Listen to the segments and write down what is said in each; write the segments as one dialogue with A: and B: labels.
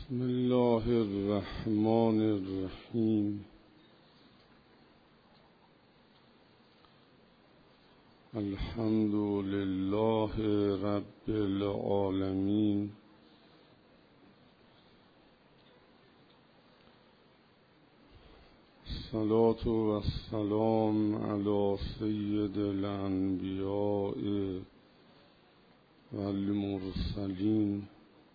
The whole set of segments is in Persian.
A: بسم الله الرحمن الرحیم. الحمد لله رب العالمین. الصلاة و السلام علی سید الانبیاء و المرسلین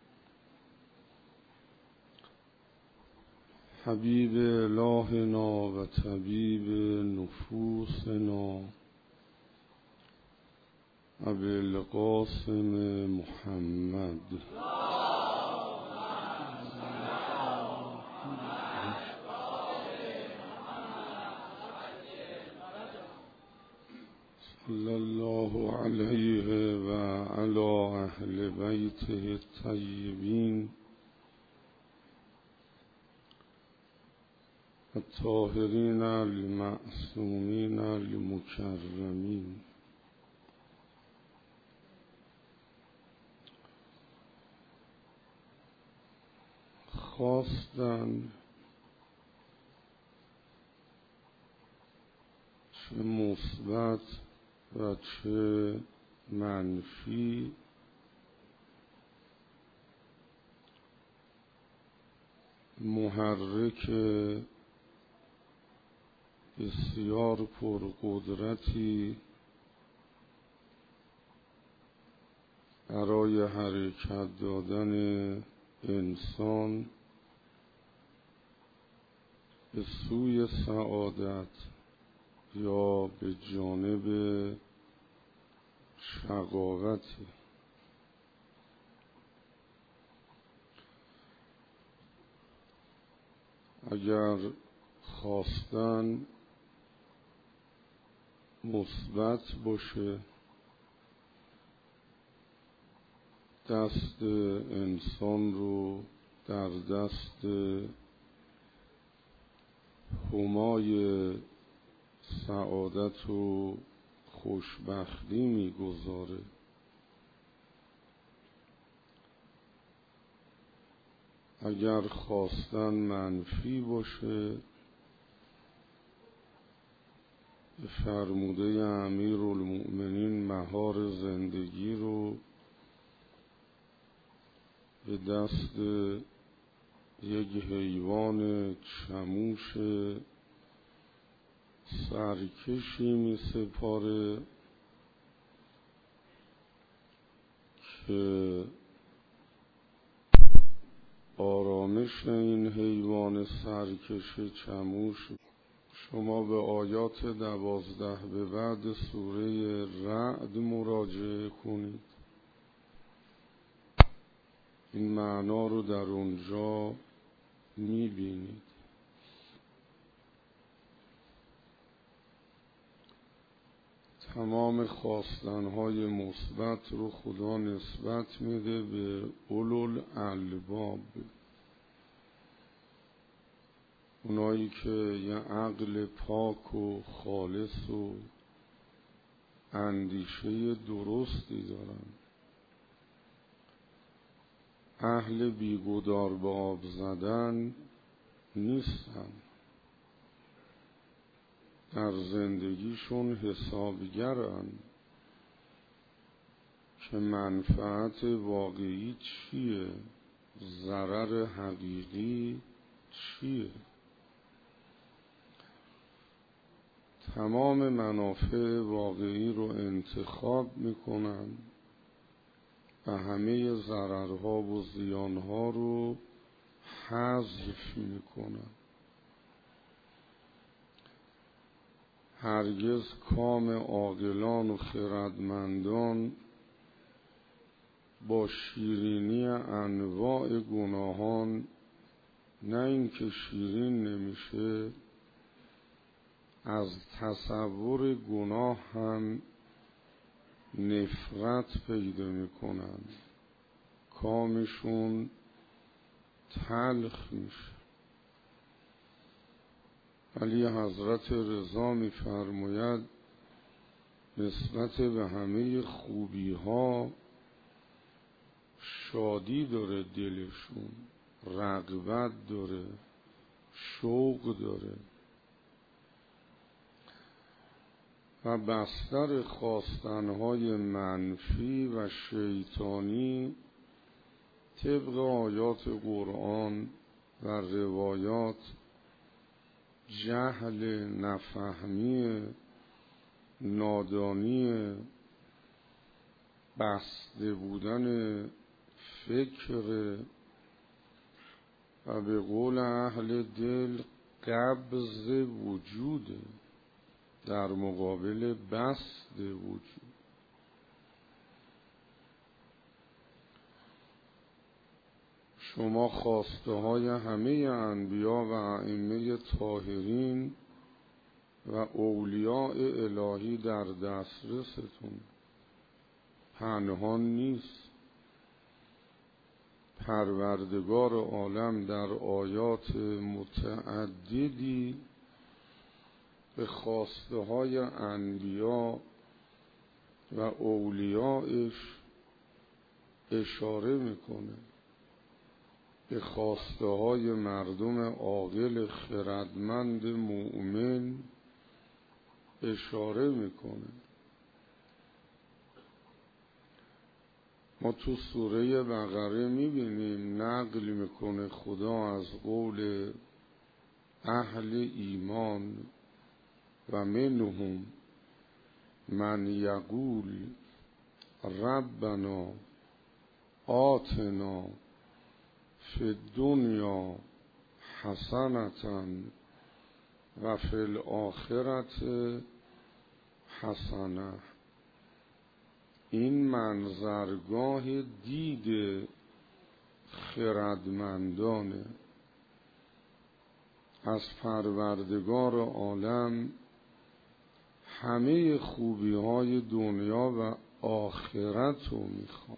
A: حبیب الهنا و طبیب نفوسنا ابی القاسم محمد صلی الله علیه و علی اهل بیته الطیبین الطاهرین المعصومین المکرمین. خواستن چه مثبت و چه منفی محرک بسیار پرقدرتی برای حرکت دادن انسان به سوی سعادت یا به جانب شقاوتی. اگر خواستن مثبت باشه، دست انسان رو در دست همای سعادت و خوشبختی میگذاره. اگر خواستن منفی باشه، به فرموده امیرالمؤمنین مهار زندگی رو به دست یک حیوان چموش سرکشی می سپاره که آرامش این حیوان سرکش چموش شما به آیات 12 به بعد سوره رعد مراجعه کنید. این معنا رو در اونجا میبینید. تمام خواستنهای مثبت رو خدا نسبت میده به اولوالالباب، اونایی که یه عقل پاک و خالص و اندیشه درستی دارن. اهل بیگدار به آب زدن نیستن، در زندگیشون حسابگرن که منفعت واقعی چیه، ضرر حقیقی چیه. تمام منافع واقعی رو انتخاب میکنن و همه ضررها و زیانها رو حذف میکنن. هرگز کام عاقلان و خردمندان با شیرینی انواع گناهان نه اینکه شیرین نمیشه، از تصور گناه هم نفرت پیدا میکنن، کامشون تلخ میشه. ولی حضرت رضا میفرماید نسبت به همه خوبی ها شادی داره دلشون، رغبت داره، شوق داره و بستر خواستنهای منفی و شیطانی طبق آیات قرآن و روایات جهل، نفهمی، نادانی، بسته بودن فکر و به قول اهل دل قبض وجود در مقابل بسط وجود. شما خواسته های همه انبیا و ائمه طاهرین و اولیاء الهی در دسترستون پنهان نیست. پروردگار عالم در آیات متعددی به خواسته های انبیا و اولیاءش اشاره میکنه، به خواسته های مردم عاقل خردمند مؤمن اشاره میکنه. ما تو سوره بقره میبینیم نقل میکنه خدا از قول اهل ایمان و منهم من یقول ربنا آتنا فی الدنیا حسنة و فی الآخرة حسنة. این منظرگاه دید خردمندانه. از پروردگار عالم همه خوبی های دنیا و آخرت رو میخوان.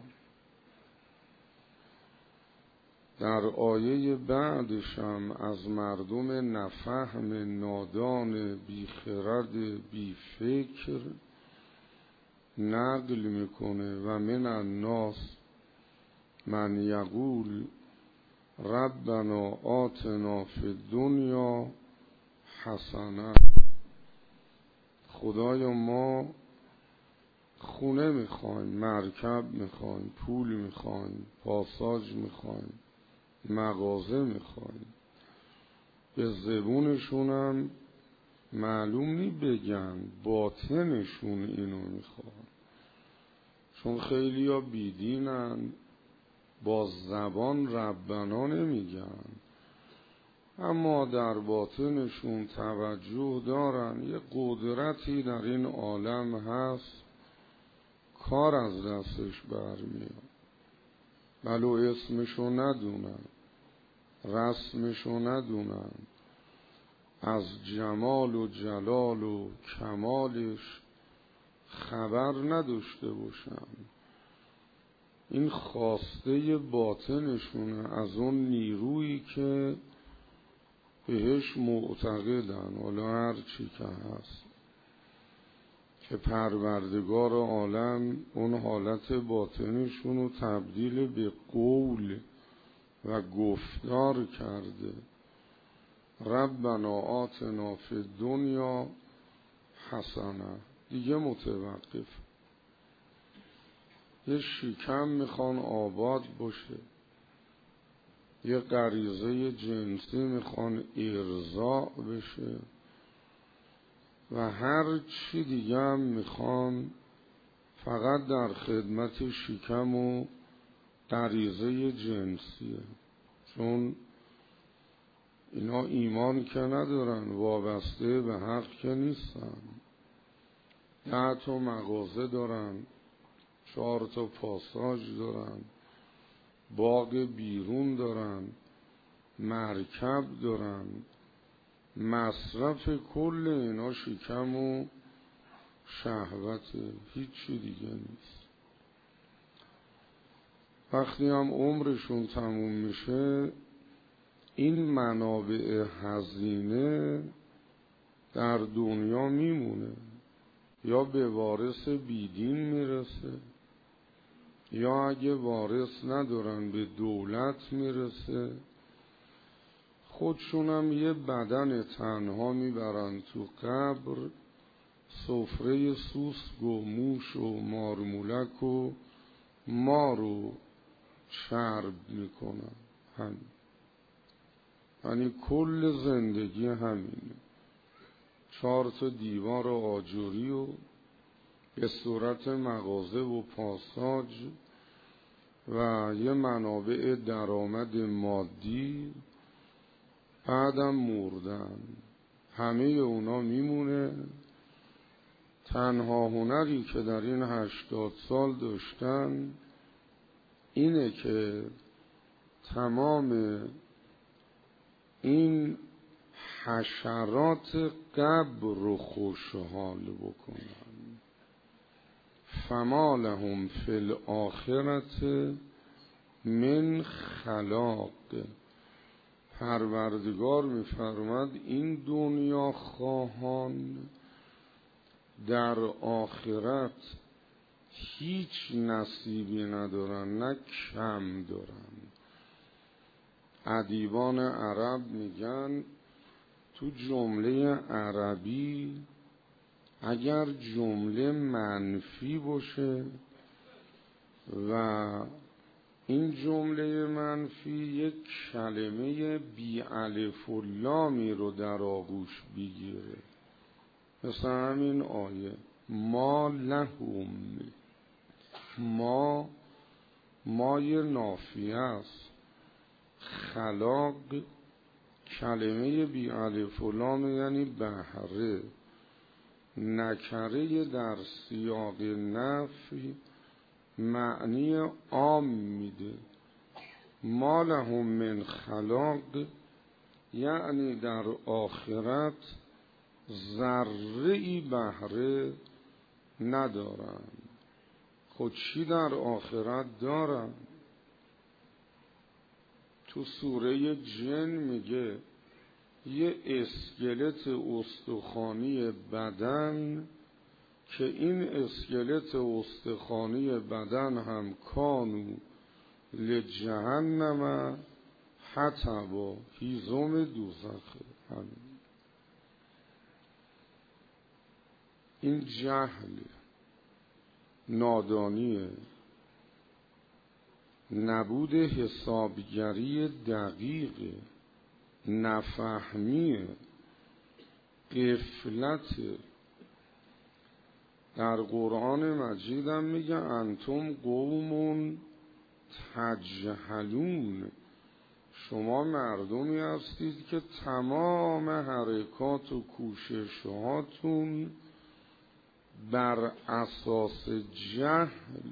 A: در آیه بعدش هم از مردم نفهم، نادان، بیخرد، بیفکر نقل میکنه و من الناس من یقول ربنا آتنا فی الدنیا حسنه. خدایا ما خونه میخوایم، مرکب میخوایم، پول میخوایم، پاساژ میخوایم، مغازه میخوایم. به زبونشونم معلوم نی بگن، باطنشون اینو میخوان. چون خیلی ها بیدینن، با زبان ربنا نمیگن، اما در باطنشون توجه دارن یه قدرتی در این عالم هست، کار از دستش برمیاد، ولو اسمشو ندونن، رسمشو ندونن، از جمال و جلال و کمالش خبر نداشته باشن. این خواسته باطنشونه از اون نیرویی که بهش معتقدن، حالا هر چی که هست، که پروردگار عالم اون حالت باطنشون رو تبدیل به قول و گفتار کرده. ربنا آتنا فی الدنیا حسنه. دیگه متوقف. یه شکم میخوان آباد باشه، یه غریزه جنسی میخوان ارضاء بشه و هر چی دیگه هم میخوان، فقط در خدمت شکم و غریزه جنسیه. چون اینا ایمان که ندارن، وابسته به حق که نیستن. 10 تا مغازه دارن، 4 تا پاساژ دارن، باغ بیرون دارن، مرکب دارن. مصرف کل اینا شکم و شهوته، هیچی دیگه نیست. وقتی هم عمرشون تموم میشه، این منابع هزینه در دنیا میمونه، یا به وارث بیدین میرسه یا اگه وارث ندارن به دولت میرسه، خودشونم یه بدن تنها میبرن تو قبر، سفره سوسک و موش و مارمولک و مار رو چرب میکنن. همین، یعنی کل زندگی همینه. 4 دیوار آجوری و به صورت مغازه و پاساژ و یه منابع درآمد مادی، بعدم مردن. همه اونا میمونه. تنها هنری که در این 80 سال داشتن اینه که تمام این حشرات قبر رو خوشحال بکنن. فما لهم فی الآخرة من خلاق. پروردگار می‌فرماد این دنیا خواهان در آخرت هیچ نصیبی ندارن، نه کم دارن. ادیبان عرب میگن تو جمله عربی اگر جمله منفی باشه و این جمله منفی یک کلمه بی الف و لامی رو در آغوش بگیره، مثلا همین آیه ما لهم، مای نافیه است، خلاق کلمه بی الف و لام یعنی بهره، نکره در سیاق نفی معنی عام میده. ما لهم من خلاق یعنی در آخرت ذره‌ای بهره ندارن. خود چی در آخرت دارن؟ تو سوره جن میگه یه اسکلت استخوانی بدن که این اسکلت استخوانی بدن هم کانو لجهنم حطبا، هیزم دوزخه. همین این جهل، نادانی، نبود حسابگری دقیق، نفهمی، غفلت. در قرآن مجید هم میگه انتم قوم تجهلون، شما مردمی هستید که تمام حرکات و کوششاتون بر اساس جهل،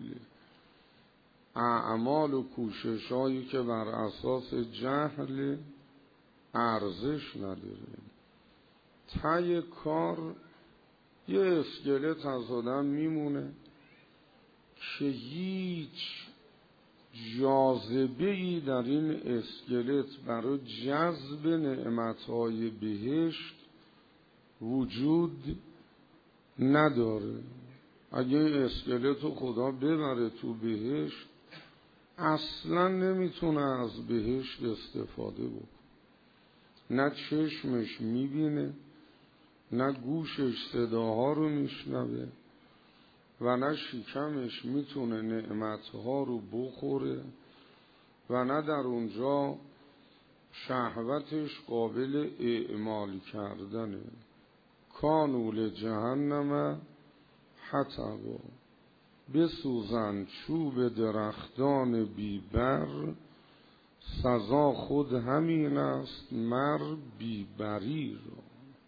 A: اعمال و کوششایی که بر اساس جهل ارزش نداره. ته کار یه اسکلت از آدم میمونه که هیچ جاذبه‌ای در این اسکلت برای جذب نعمتهای بهشت وجود نداره. اگه اسکلت رو خدا ببره تو بهشت، اصلا نمیتونه از بهشت استفاده بکنه. نه چشمش میبینه، نه گوشش صداها رو میشنوه و نه شکمش میتونه نعمتها رو بخوره و نه در اونجا شهوتش قابل اعمال کردنه. کانوا لجهنم حطبا، بسوزن چوب درختان بیبر، سزا خود همین است مر بیبری را.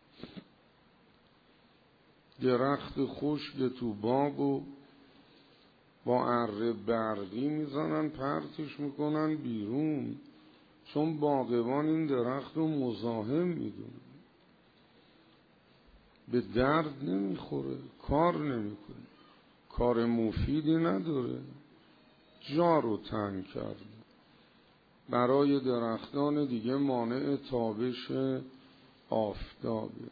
A: درخت خشک تو باغ و با اره برقی میزنن پرتش میکنن بیرون، چون باغبان این درخت رو مزاحم میدونه، به درد نمیخوره، کار نمیکنه، کار مفیدی نداره، جا رو تنگ کرده. برای درختان دیگه مانع تابش آفتابه.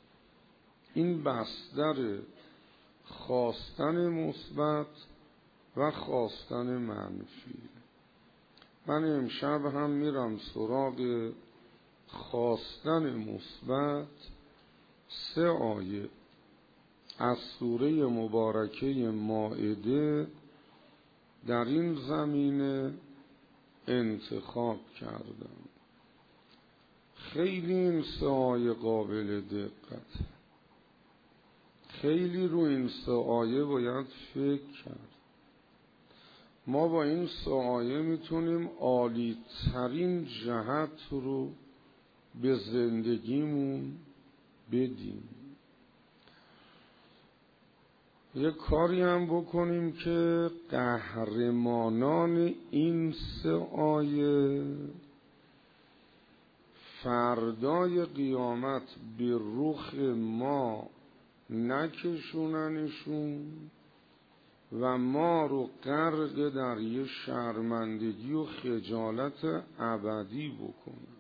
A: این بستر خواستن مثبت و خواستن منفی. من امشب هم میرم سراغ خواستن مثبت 3 آیه از سوره مبارکه مائده در این زمینه انتخاب کردم. خیلی این 3 آیه قابل دقت، خیلی رو این 3 آیه باید فکر کرد. ما با این 3 آیه میتونیم عالی ترین جهت رو به زندگیمون بدیم. یه کاری هم بکنیم که قهرمانان این 3 آیه فردای قیامت به رخ ما نکشوننشون و ما رو غرق در یه شرمندگی و خجالت ابدی بکنن.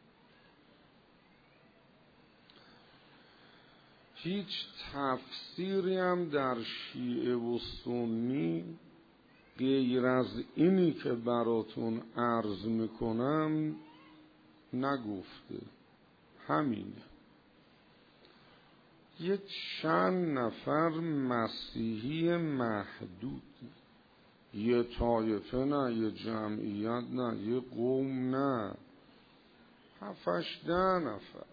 A: هیچ تفسیری هم در شیعه و سنی غیر از اینی که براتون عرض میکنم نگفته. همینه. یه چند نفر مسیحی محدود، یه طایفه نه، یه جمعیت نه، یه قوم نه، 7-8-10 نفر،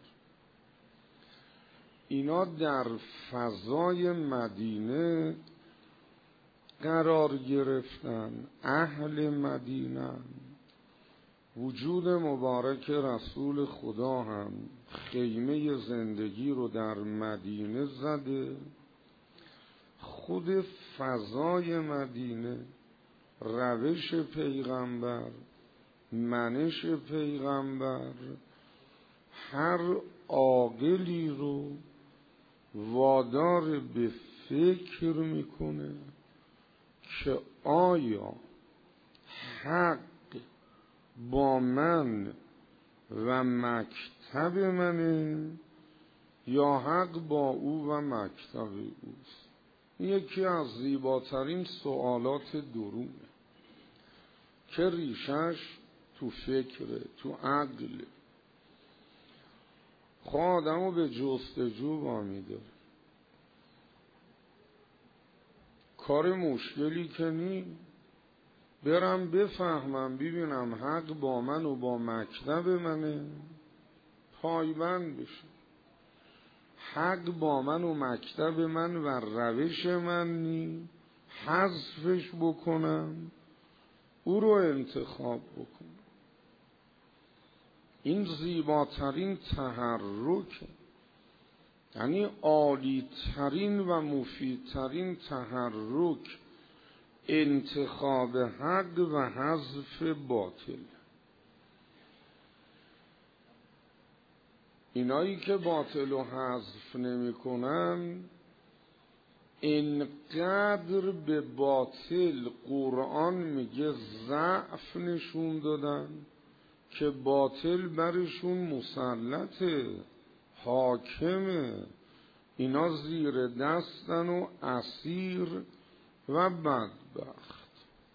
A: اینا در فضای مدینه قرار گرفتن، اهل مدینه. وجود مبارک رسول خدا هم خیمه زندگی رو در مدینه زده. خود فضای مدینه، روش پیغمبر، منش پیغمبر، هر عاقلی رو وادار به فکر میکنه که آیا حق با من و مکتب منه یا حق با او و مکتب اوست. یکی از زیباترین سوالات درونه که ریشش تو فکره، تو عقله. خواه آدمو به جستجو وامی داره. کار مشکلی که نی، برم بفهمم ببینم حق با من و با مکتب منه، پایبند بشه. حق با من و مکتب من و روش من نی، حذفش بکنم، او رو انتخاب بکنم. این زیباترین تحرک، یعنی عالی ترین و مفیدترین تحرک، انتخاب حق و حذف باطل. اینایی که باطل و حذف نمی کنن اینقدر به باطل قرآن میگه ضعف نشون دادن که باطل برشون مسلطه، حاکمه. اینا زیر دستن و اسیر و بدبخت.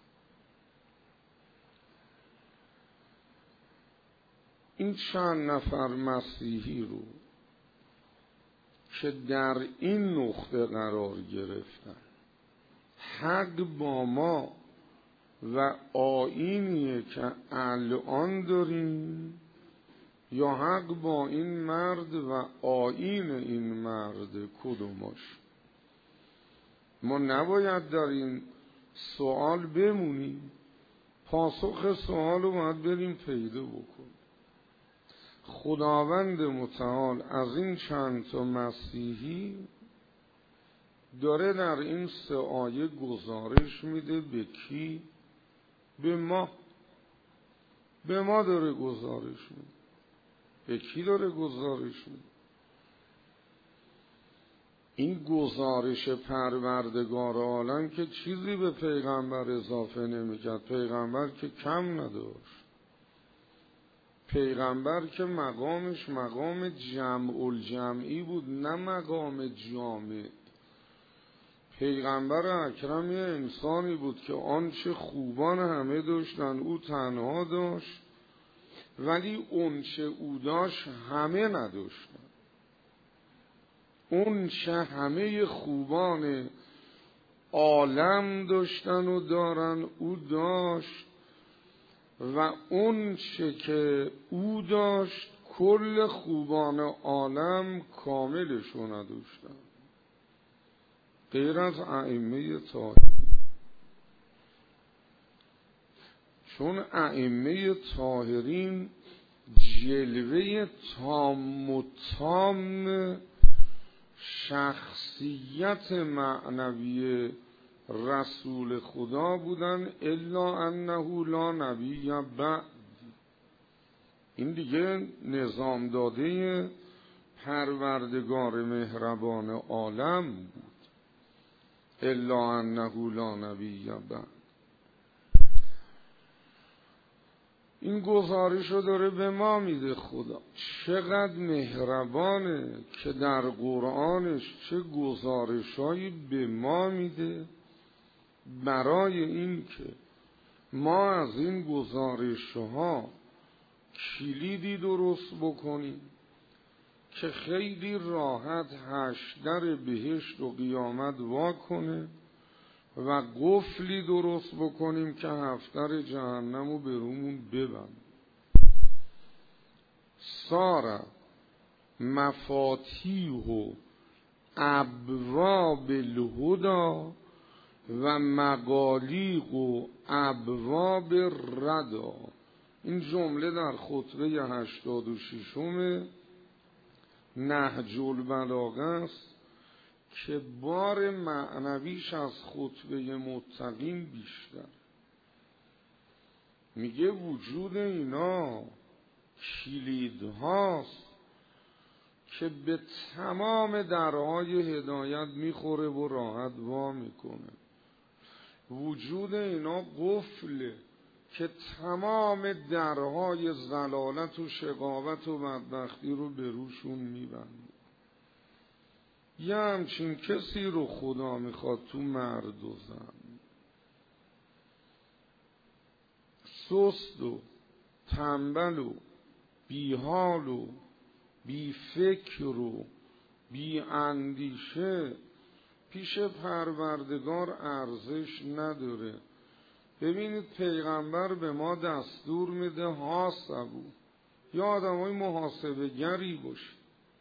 A: این چند نفر مسیحی رو که در این نقطه قرار گرفتن، حق با ما و آیینیه که الان داریم یا حق با این مرد و آیین این مرد، کدوماش؟ ما نباید در این سوال بمونیم، پاسخ سوال رو باید بریم پیدا بکنیم. خداوند متعال از این چند تا مسیحی داره در این 3 آیه گزارش میده. به کی؟ به ما. به ما داره گزارش میده. به کی داره گزارش میده؟ این گزارش پروردگار عالم که چیزی به پیغمبر اضافه نمیکرد. پیغمبر که کم نداشت. پیغمبر که مقامش مقام جمع الجمعی بود، نه مقام جامع. پیغمبر اکرم یه انسانی بود که آنچه خوبان همه داشتن او تنها داشت، ولی اونچه او داشت همه نداشتن. اونچه همه خوبان عالم داشتن و دارن او داشت، و اونچه که او داشت کل خوبان عالم کاملشو نداشتن، غیر از ائمه طاهرین. چون ائمه طاهرین جلوه تام و تام شخصیت معنوی رسول خدا بودن، الا انه لا نبی بعد. این دیگه نظام داده پروردگار مهربان عالم بود، الا انه لا نبی بعد. این گزارش رو داره به ما میده خدا. چقدر مهربانه که در قرآنش چه گزارشایی به ما میده، برای این که ما از این گزارشها کلیدی درست بکنیم که خیلی راحت هشدر بهشت و قیامت واکنه، و قفلی درست بکنیم که هفتر جهنم رو به رومون ببند. سارا مفاتیح ابواب الهدی و مغالیق و ابواب الردی. این جمله در خطبه 86 نهج البلاغه است که بار معنویش از خطبه متقین بیشتر. میگه وجود اینا کلید هاست که به تمام درهای هدایت میخوره و راحت وا میکنه. وجود اینا قفله که تمام درهای ضلالت و شقاوت و بدبختی رو به روشون میبنده. یه همچین کسی رو خدا میخواد تو مرد و زن. سست و تنبل و بیحال و بی فکر و بی اندیشه پیش پروردگار ارزش نداره. ببینید پیغمبر به ما دستور میده حاسبو، یا آدمای محاسبه گری باشه،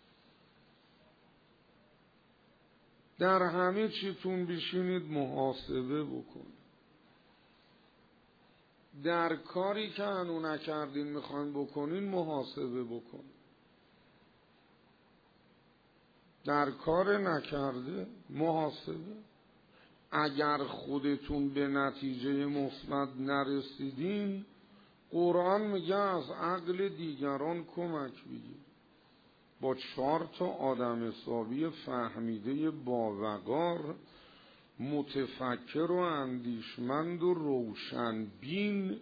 A: در همه چیتون بشینید محاسبه بکنید. در کاری که هنو نکردین میخواین بکنین محاسبه بکنید. در کار نکرده محاسبه. اگر خودتون به نتیجه مثبت نرسیدین، قرآن میگه از عقل دیگران کمک بگیر. با 4 آدم حسابی فهمیده باوقار، متفکر و اندیشمند و روشنبین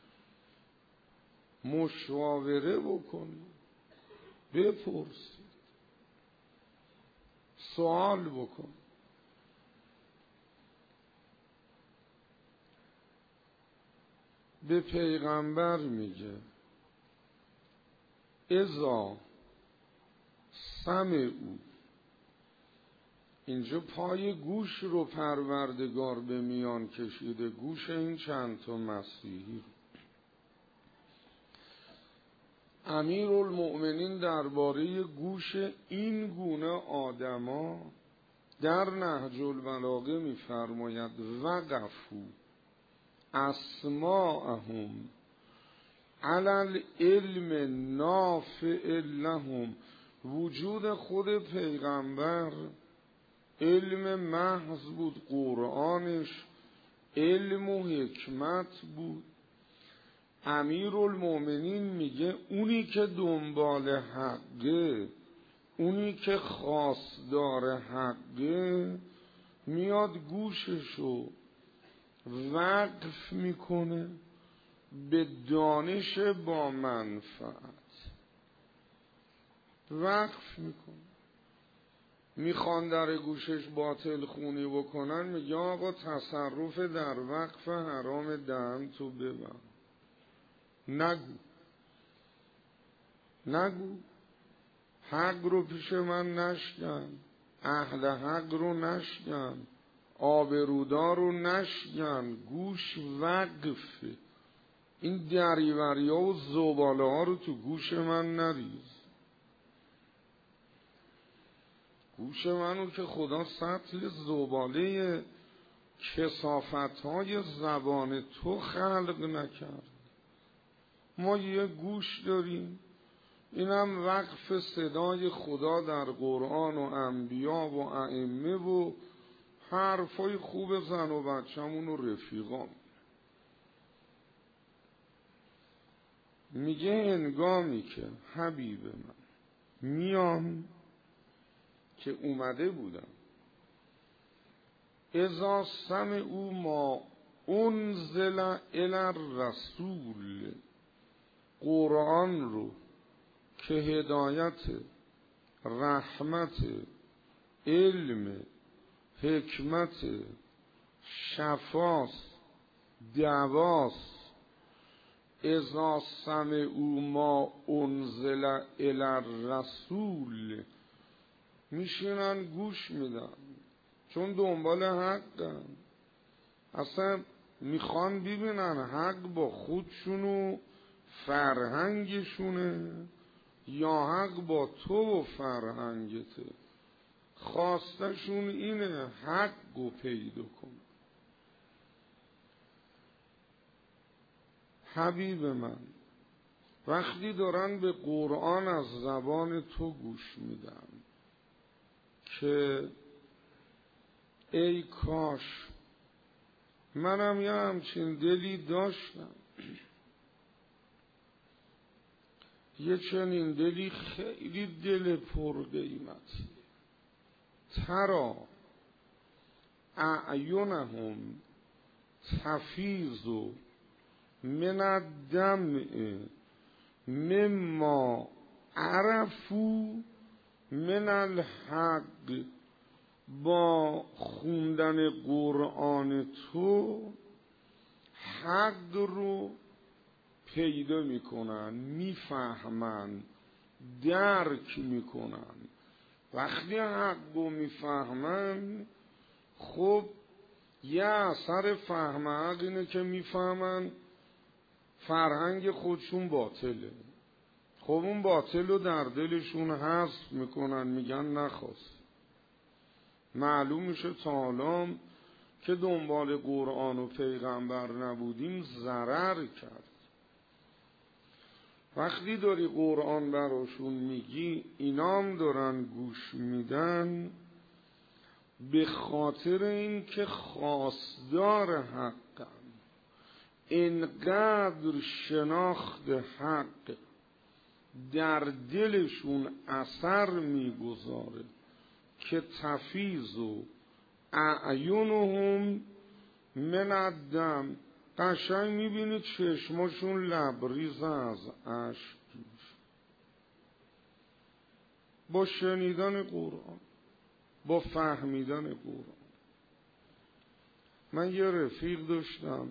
A: مشاوره بکنید، بپرسید، سوال بکنید. به پیغمبر میگه اذا سمعوا، اینجا پای گوش رو پروردگار به میان کشیده، گوش این چند تا مسیحی رو. امیرالمؤمنین درباره گوش این گونه آدما در نهج البلاغه میفرماید وقفوا اسماعهم علی العلم نافع لهم. وجود خود پیغمبر علم محض بود، قرآنش علم و حکمت بود. امیرالمؤمنین میگه اونی که دنبال حقه، اونی که خواستار حقه، میاد گوششو وقف میکنه به دانش با منفعت، وقف میکنه. میخوان در گوشش باطل خونی بکنن، میگه آقا تصرف در وقف حرام دهن تو ببن. نگو حق رو پیش من نشکن، اهل حق رو نشکن، آبرودار رو نشکن، گوش وقفه. این دریوریا و زباله ها رو تو گوش من نریز. گوش منو که خدا سطل زباله کثافت های زبان تو خلق نکرد. ما یه گوش داریم، اینم وقف صدای خدا در قرآن و انبیا و ائمه و حرفای خوب زن و بچه‌مون و رفیقام. میگه هنگامی که حبیب من میام، که اومده بودم، اذا سمعوا ما انزل الی الرسول، قرآن رو که هدایت، رحمت، علم، حکمت، شفاست، دواست، اذا سمعوا ما انزل الی الرسول میشینن گوش میدن، چون دنبال حقن. اصلا میخوان ببینن حق با خودشون و فرهنگشونه یا حق با تو و فرهنگته. خواستشون اینه حق رو پیدا کن. حبیب من وقتی دارن به قرآن از زبان تو گوش میدن که ای کاش منم یه همچین دلی داشتم، یه چنین دلی خیلی دل پرقیمتی. ترا اعینهم تفیض من الدمع مما عرفوا من الحق. با خوندن قرآن تو حق رو پیدا میکنن، میفهمن، درک میکنن. وقتی حق رو میفهمن، خب یه اثر فهم حق اینه که میفهمن فرهنگ خودشون باطله. خب اون باطل رو در دلشون حذف میکنن، میگن نخواست. معلوم میشه تا حالا که دنبال قرآن و پیغمبر نبودیم ضرر کرد. وقتی داری قرآن براشون میگی، اینام دارن گوش میدن، به خاطر این که خواستار حقن. اینقدر شناخت حق در دلشون اثر میگذاره که تفیض و اعینهم من الدم، قشنگ میبینی چشماشون لبریز از اشک با شنیدن قرآن، با فهمیدن قرآن. من یه رفیق داشتم،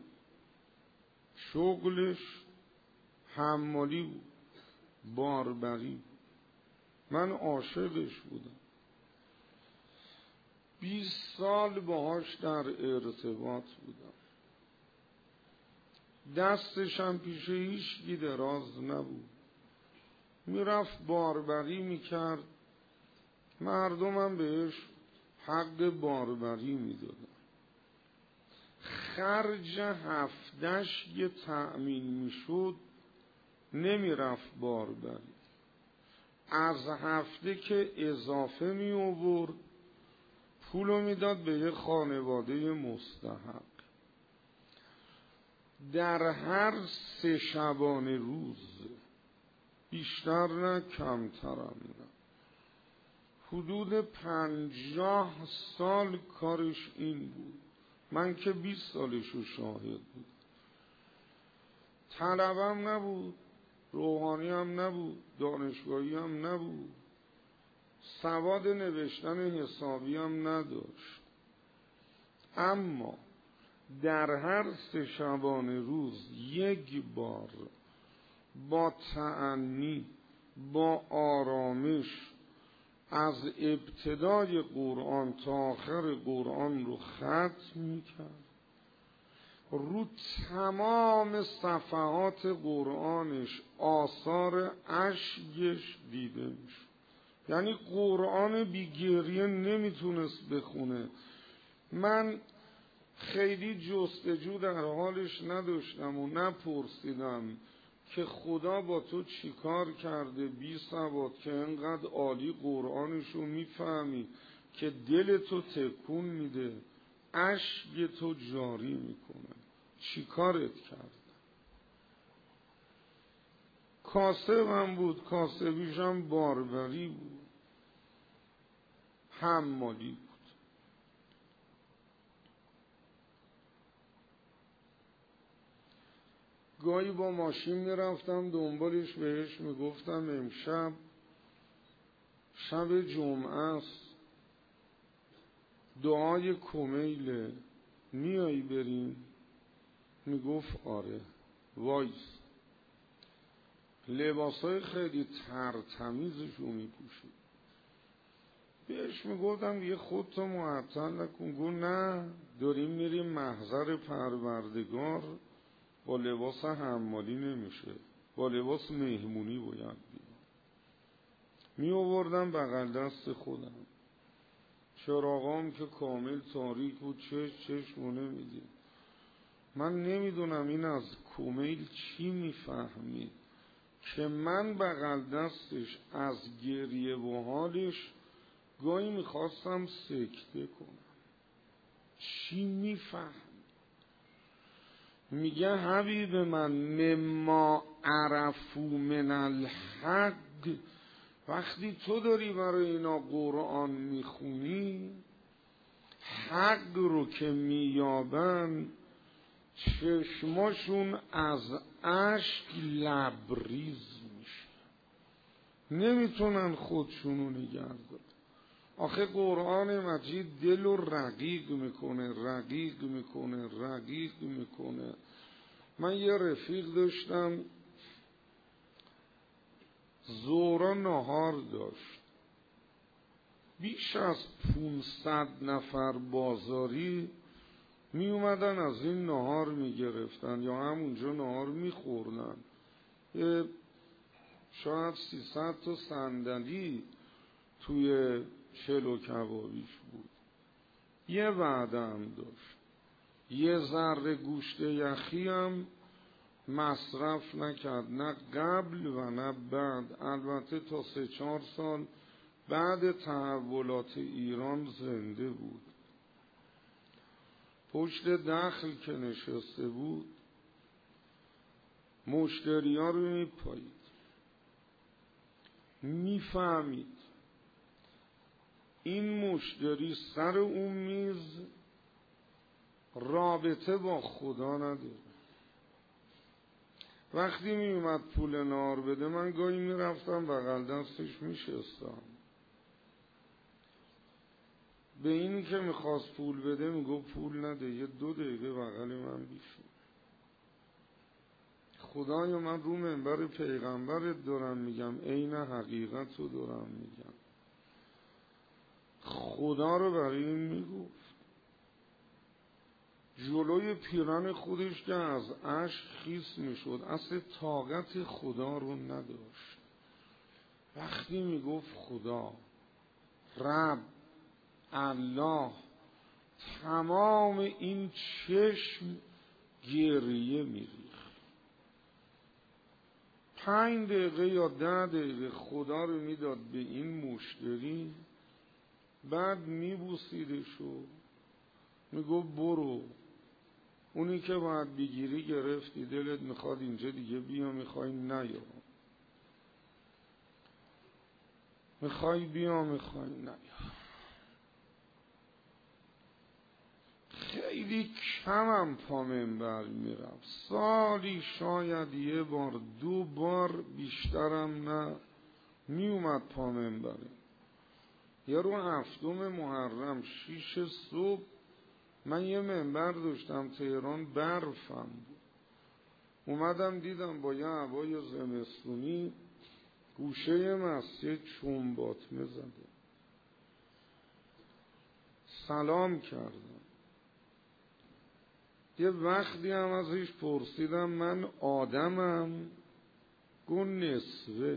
A: شغلش حمالی بود، باربری. من عاشقش بودم، 20 سال باهاش در ارتباط بودم. دستشم پیش هیچکی دراز نبود، میرفت باربری میکرد، مردمم بهش حق باربری میدادن. خرج هفتش یه تأمین میشد، نمیرفت باربری. از هفته که اضافه می آورد پولو میداد به یه خانواده مستحق. در هر 3 شبانه روز، بیشتر نه کمترم نه، حدود 50 سال کارش این بود. من که 20 سالشو شاهد بود. طلبم نبود، روحانی هم نبود، دانشگاهی هم نبود، سواد نوشتن حسابی هم نداشت، اما در هر 3 شبانه روز یک بار با تأنی، با آرامش از ابتدای قرآن تا آخر قرآن رو ختم میکرد. رو تمام صفحات قرآنش آثار اشکش دیده میشه. یعنی قرآن بی گریه نمیتونست بخونه. من خیلی جستجو در حالش نداشتم و نپرسیدم که خدا با تو چی کار کرده بی سواد که انقدر عالی قرآنشو میفهمی که دل تو تکون میده، اشک تو جاری میکنه، چی کارت کرد؟ کاسب هم بود، کاسبیش هم باربری بود، حمالی بود. گاهی با ماشین میرفتم دنبالش، بهش میگفتم امشب شب جمعه است، دعای کمیله، میایی بریم؟ میگفت آره. وایس لباسای خیلی ترتمیزشو میپوشید. بهش میگفتم دیگه خودتو معطل نکن. گفت نه، داریم میریم محضر پروردگار، با لباس حمالی نمیشه، با لباس مهمونی باید بیم. می آوردم بغل دست خودم، چراغام که کامل تاریک بود، چشمو نمیدید. من نمیدونم این از کمیل چی میفهمید که من بغل دستش از گریه و حالش گاهی میخواستم سکته کنم. چی میفهم؟ میگه حبیب من مما عرفو من الحق، وقتی تو داری برای اینا قرآن میخونی، حق رو که مییابن چشماشون از اشک لبریز میشه، نمیتونن خودشونو نگه دارن. آخه قرآن مجید دل رو رقیق میکنه. من یه رفیق داشتم، ظهر نهار داشت، بیش از 500 نفر بازاری می اومدن از این نهار می گرفتن یا همونجا نهار می خوردن. شاید 300 تا صندلی توی چلو کبابیش بود. یه وعده هم داشت، یه ذره گوشت یخی هم مصرف نکرد، نه قبل و نه بعد. البته تا 3-4 سال بعد تحولات ایران زنده بود. پشت دخل که نشسته بود، مشتری ها رو میپایید، میفهمید این مشتری سر اون میز رابطه با خدا نداره. وقتی می اومد پول نهار بده، من گاهی میرفتم بغل دستش میشستم. به اینی که میخواست پول بده میگفت پول نده، یه 2 دقیقه بغل من بیشون. خدایا من رو منبر پیغمبرت دارم میگم، عین حقیقت رو دارم میگم. خدا رو برای این میگفت. جلوی پیران خودش که از اشک خیس میشد، اصل طاقت خدا رو نداشت. وقتی میگفت خدا، رب، الله، تمام این چشم گریه میریخت. 5 دقیقه یا 10 دقیقه خدا رو میداد به این مشتری، بعد میبوسیدش و میگفت برو، اونی که باید بگیری گرفتی، دلت میخواد اینجا دیگه بیا، میخوای نیا، میخوای بیا، میخوای نیا. خیلی کمم پا منبر میرفت، سالی شاید 1 بار 2 بار، بیشترم نه، میومد پا منبره. یا رو 7 محرم 6 صبح من یه منبر داشتم تهران، برفم بود، اومدم دیدم با یه عبای زمستونی گوشه مسجد چون باطمه زده، سلام کردم. یه وقتی هم ازش پرسیدم من آدمم، گفت نصفه،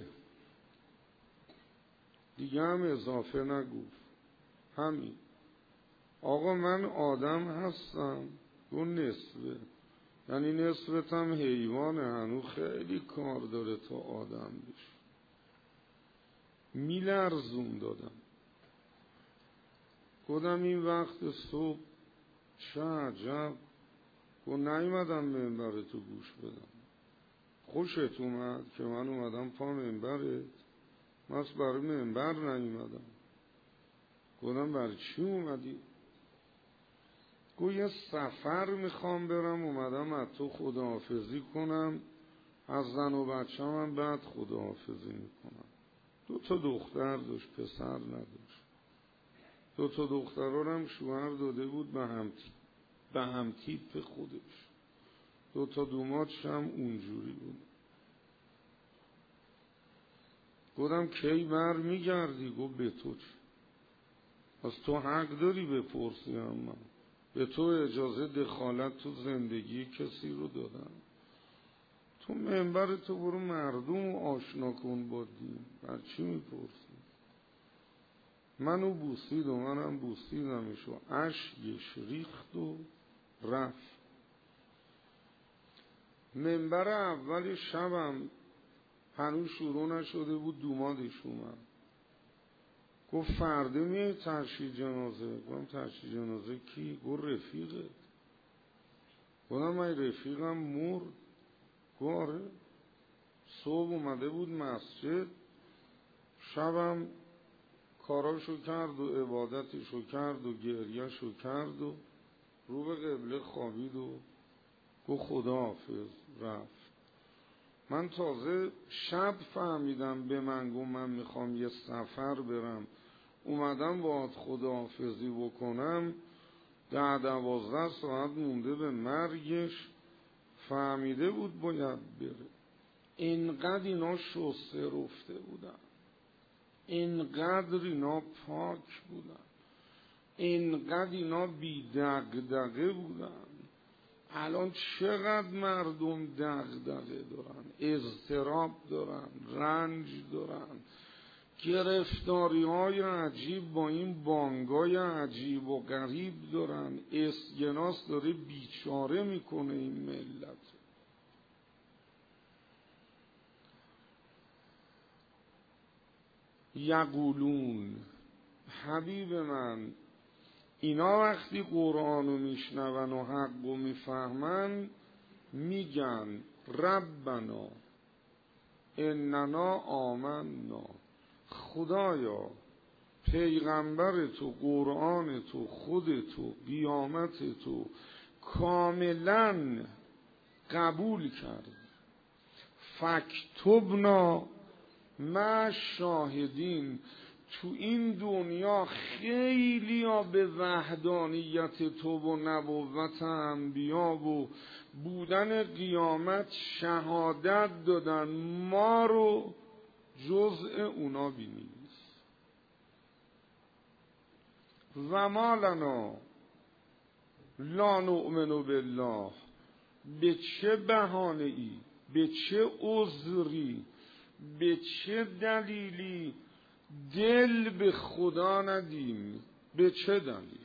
A: دیگه هم اضافه نگفت، همین. آقا من آدم هستم، گفت نصفه، یعنی نصفت هم حیوانه، هنو خیلی کار داره تا آدم بشه. میلرزون دادم، گفتم این وقت صبح چه عجب، گفت نیومدم منبرتو گوش بدم، خوشت اومد که من اومدم پا منبرت؟ من برای منبر نیومدم. گفتم برای چی اومدی؟ گفت یه سفر میخوام برم، اومدم از تو خداحافظی کنم، از زن و بچه هم بعد خداحافظی میکنم. 2 دختر داشت، پسر نداشت. 2 دختران هم شوهر داده بود به هم تیپ خودش. 2 دوماتش هم اونجوری بود. گفتم کی بر میگردی؟ گفت به تو چه؟ از تو حق داری بپرسی، من به تو اجازه دخالت تو زندگی کسی رو دادم؟ تو منبر تو برو مردم آشنا کن با دین، بر چی میپرسی؟ منو بوسید و منم بوسیدمش و اشکش ریخت و رفت. منبر اول شبم هنوز شروع نشده بود، دومادش اومد، گفت فرده میای ترشیح جنازه؟ گفتم ترشیح جنازه کی؟ گفت رفیقت. گفتم من رفیقم مرد؟ گفت آره. صبح اومده بود مسجد، شبم کاراشو کرد و عبادتشو کرد و گریهشو کرد و رو به قبله خوابید و گفت خداحافظ، رفت. من تازه شب فهمیدم، به من گفت من میخوام یه سفر برم، اومدم باید خداحافظی بکنم، 10-12 ساعت مونده به مرگش، فهمیده بود باید بره. اینقدر اینا شسته رفته بودن، اینقدر اینا پاک بودن، اینقدر اینا بی دغدغه بودن. الان چقدر مردم دغدغه دارن، اضطراب دارن، رنج دارن، گرفتاری های عجیب با این بانگای عجیب و غریب دارن. اسکناس داره بیچاره میکنه این ملت. یقولون، حبیب من، اینا وقتی قرآنو میشنون و حقو میفهمن میگن ربنا اننا آمنا، خدایا پیغمبر تو، قرآن تو، خود تو، قیامت تو کاملا قبول کرد، فاکتبنا مع شاهدین. تو این دنیا خیلی ها به وحدانیت تو و نبوت انبیا و بودن قیامت شهادت دادن، ما رو جزء اونا بینید. و ما لنا لا نؤمن بالله، به چه بهانه ای، به چه عذری، به چه دلیلی دل به خدا ندیم؟ به چه دلیل؟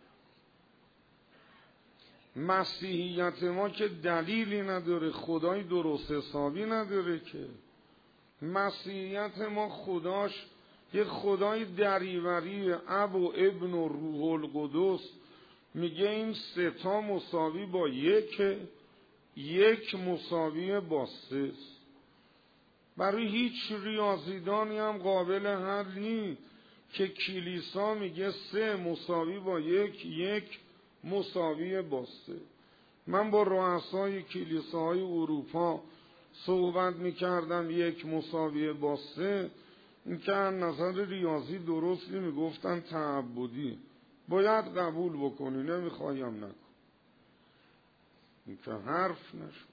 A: مسیحیت ما که دلیلی نداره، خدای درست حسابی نداره که. مسیحیت ما خداش یه خدای دریوری، اب و ابن و روح القدس، میگه این 3 مساوی با 1، 1 مساوی با 3. برای هیچ ریاضیدانی هم قابل حل نیست که کلیسا میگه 3 مساوی با 1، 1 مساوی با 3. من با رؤسای کلیساهای اروپا صحبت میکردم، 1 مساوی با 3، این که از نظر ریاضی درست نمیگفتن تعبدی، باید قبول بکنی، نمیخوایم نکن. این که حرف نشد.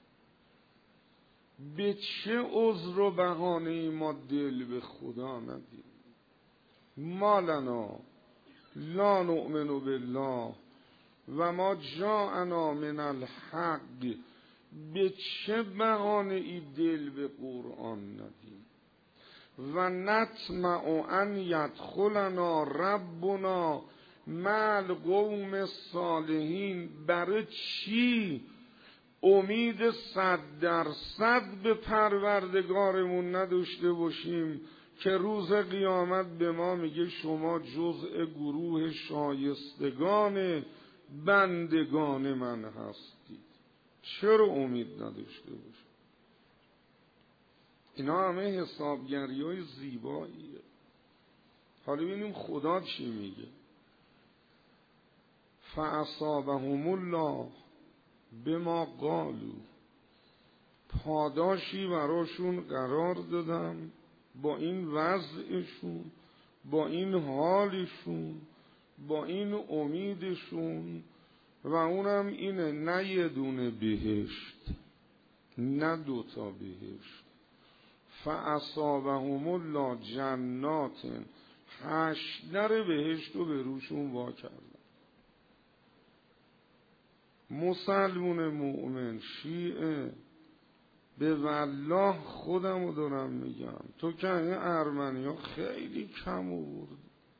A: به چه عذر و بهانه ای ما دل به خدا ندیم؟ ما لنا لا نؤمن بالله و ما جاءنا من الحق. به چه بهانه ای دل به قرآن ندیم؟ و نطمع ان یدخلنا ربنا مع القوم الصالحین. برای چی امید 100% به پروردگارمون نداشته باشیم که روز قیامت به ما میگه شما جزء گروه شایستگان بندگان من هستید؟ چرا امید نداشته باشیم؟ اینا همه حسابگری های زیباییه. حالا ببینیم خدا چی میگه. فاصابهم الله بما قالوا. پاداشی براشون قرار دادم با این وضعشون، با این حالشون، با این امیدشون، و اونم اینه نه یه دونه بهشت، نه دوتا بهشت. فاصابهم الله جنات، 8 در بهشت رو به روشون وا کردن. مسلمون مؤمن شیعه به والله خودم رو دارم میگم، تو که این ارمنی ها خیلی کم آورد.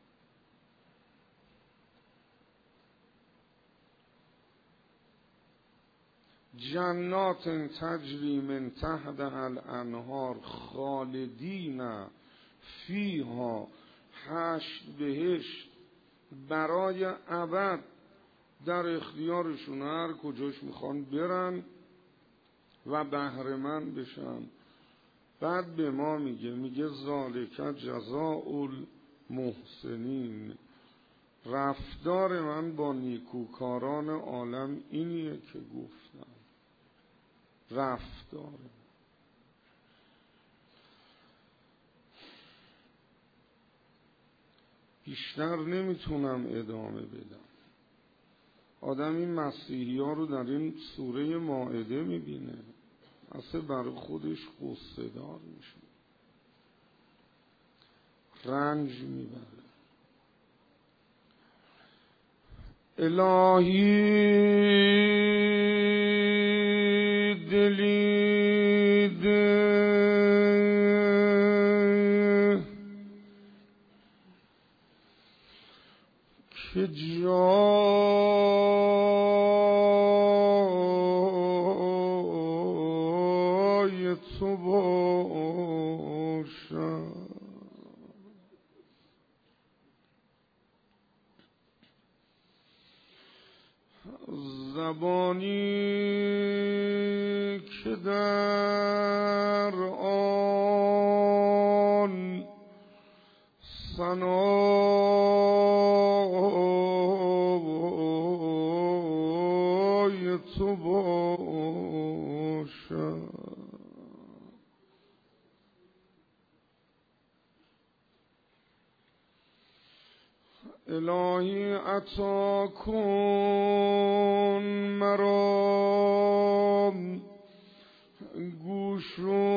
A: جنات تجری من تحتها الانهار خالدین فیها. 8 بهشت برای ابد در اختیارشون، هر کجاش میخوان برن و بهره‌مند بشن. بعد به ما میگه ذالک جزاء المحسنین. رفتار من با نیکوکاران عالم اینیه که گفتم. رفتار بیشتر نمیتونم ادامه بدم. آدم این مسیحی ها رو در این سوره مائده میبینه، اصلا برای خودش غصه دار میشه، رنج میبره. الهی دلید که جای تو باشم. زبانی که در آن ثنای تو باشد. الهی عطا کن مرا گوش و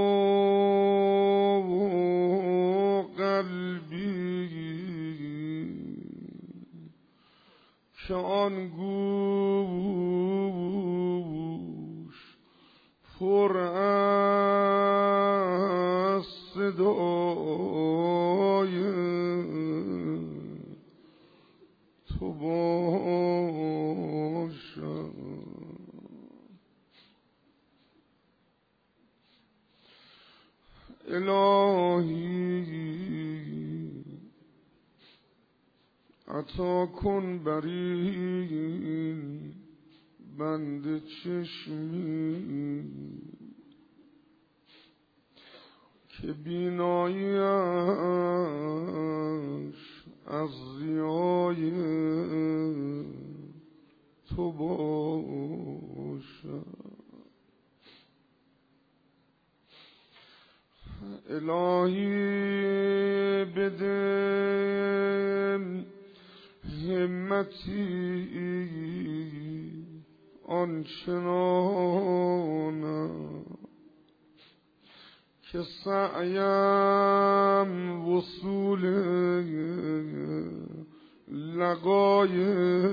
A: قلبی که آن گوش پر از صدای تو باشد. الهی عطا کن بر این بنده چشمی که بیناییش از ضیای تو باشد. الهی بده همتی آنچنانم که سعیم وصول لقای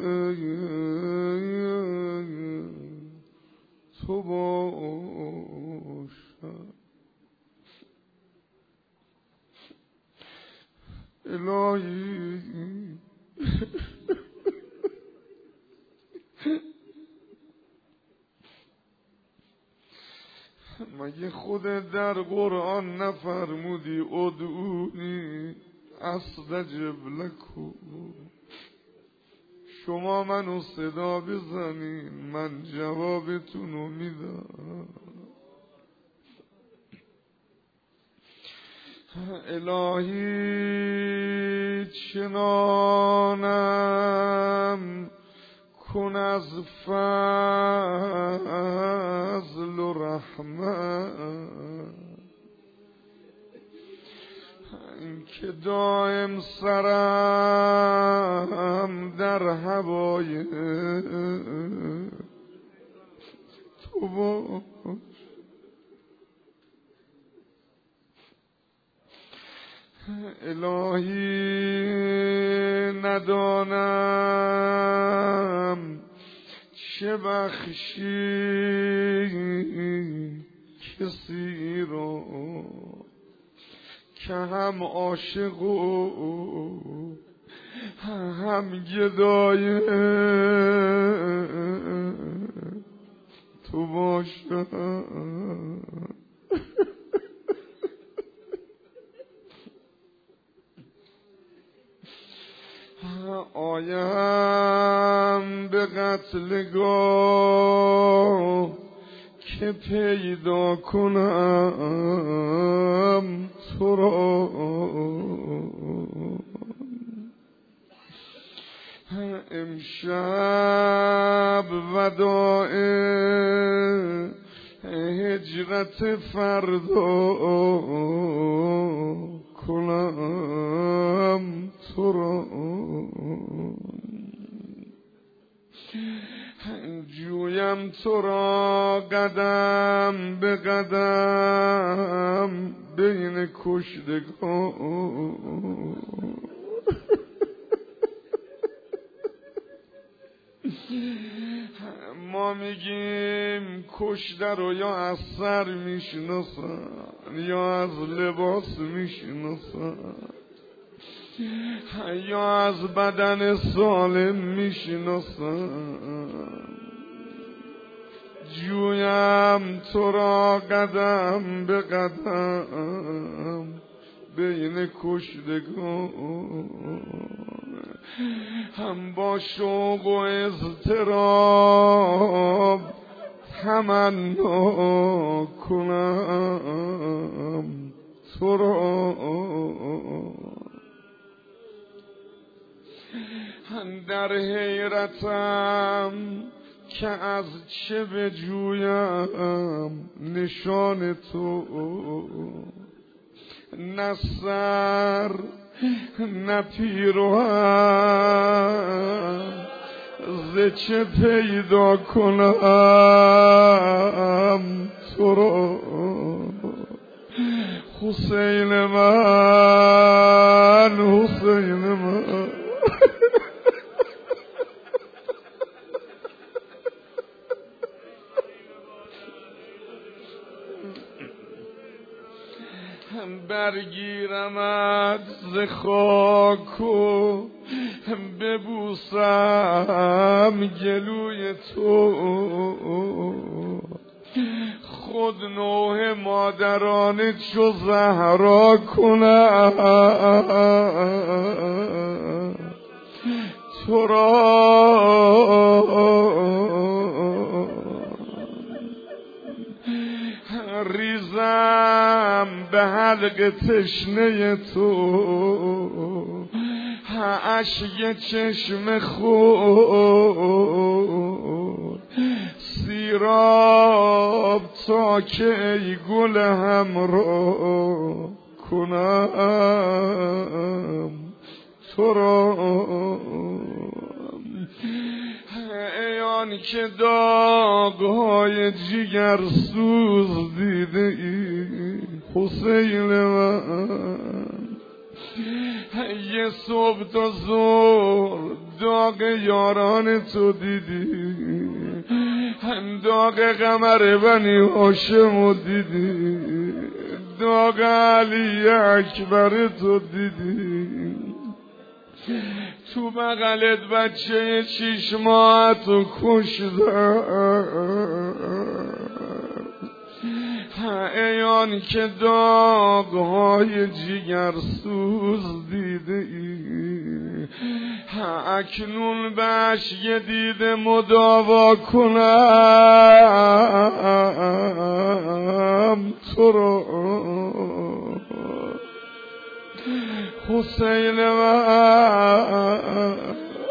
A: تو باشد. الهی مگه خودت در قرآن نفرمودی ادعونی استجب لکم؟ شما منو صدا بزنین من جوابتونو میدم. الهی چنانم کن از فضل و رحمت که دائم سرم در هوای تو باش. الهی ندانم چه بخشی کسی را که هم عاشق و هم گدای تو باشد. آیم به قتلگاه که پیدا کنم تو را، امشب وداع هجرت فردا کنم تو را، جویم تو را قدم به قدم بین کشتگان. ما میگیم کشته رو یا از سر میشناسن یا از لباس میشناسن یا از بدن سالم میشناسن. جویم تو را قدم به قدم بین کشتگان، هم با شوق و اضطراب تمنا کنم تو را، در حیرتم که از چه بجویم نشان تو، نه سر نه پیراهن ز چه پیدا کنم تو را. حسین من حسین من برگیرمت ز خاک و ببوسم گلوی تو، خود نوح مادرانه چو زهرا کنم تو را. ریزم به حلق تشنه تو اشک چشم خود، سیراب تا که ای گل همراه کنم تو را. ای آن که داغ‌های جگر سوز دیده ای حسین من، یه صبح تا ظهر داغ یاران تو دیدی، داغ قمر بنی هاشم دیدی، داغ علی اکبر تو دیدی، تو بغلت بچه 6 ماهتو کشتن. ای آن که داغ‌های جگر سوز دیده ای، اکنون به اشک دیده مداوا کنم تو را. حسین من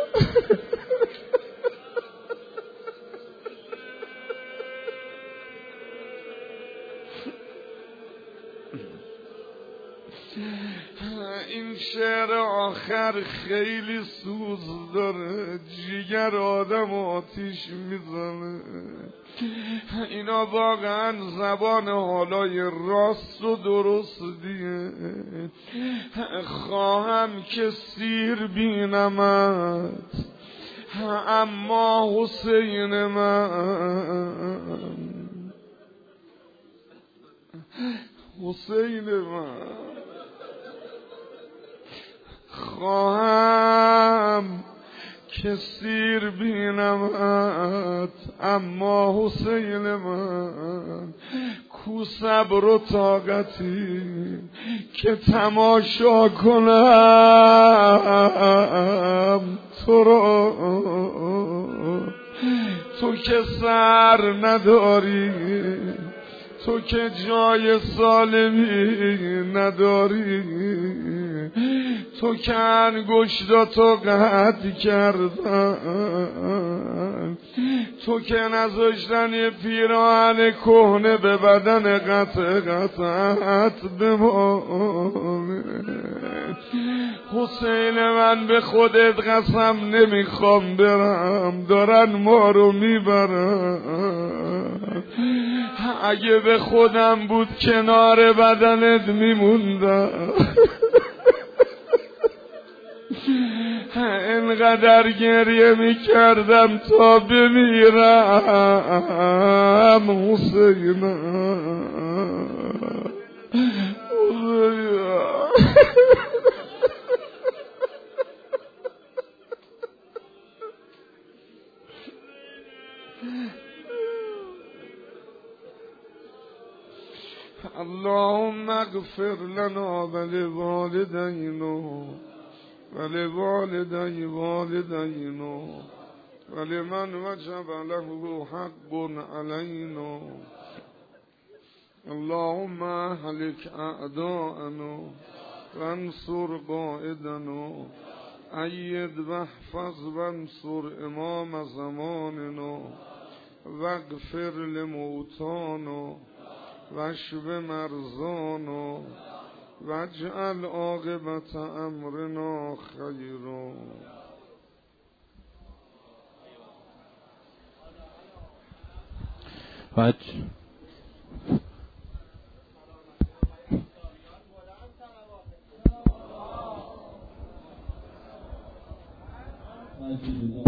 A: این شعر آخر خیلی سوز داره، جگر آدم آتیش میزنه. اینا واقعا زبان حالای راست و درستیه. خواهم که سیر بینمت اما حسین من، حسین من، خواهم که سیر بینمت اما حسین من، کو صبر و طاقتی که تماشا کنم تو را. تو که سر نداری، تو که جای سالمی نداری، تو که انگشتاتو قطع کردن، تو که نذاشتن یه پیراهن کهنه به بدن قطعت بمانه. حسین من به خودت قسم نمیخوام برم، دارن ما رو میبرن. اگه به خودم بود کنار بدنت میموندم، اینقدر گریه میکردم تا بمیرم. حسین اللهم اغفر لنا ولوالدينا ولوالدي والدينا ولمن وجب له حق علينا. اللهم اهلك اعداءنا وانصر قائدنا، ايد واحفظ وانصر امام زماننا، واغفر لموتانا واشف مرضانا واجعل عاقبت امرنا خیرا.
B: Thank you.